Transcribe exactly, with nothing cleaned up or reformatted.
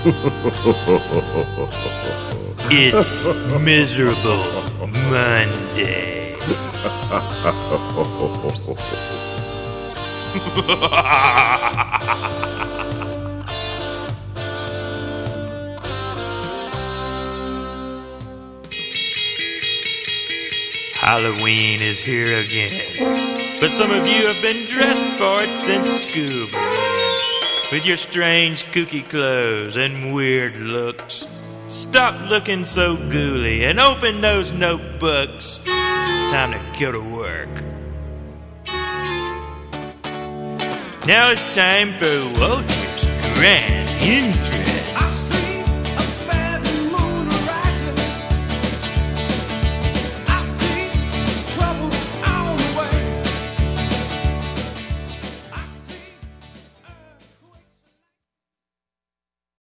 It's Miserable Monday. Halloween is here again, but some of you have been dressed for it since school began. With your strange kooky clothes and weird looks, stop looking so ghouly and open those notebooks. Time to go to work. Now it's time for Walter's grand entrance.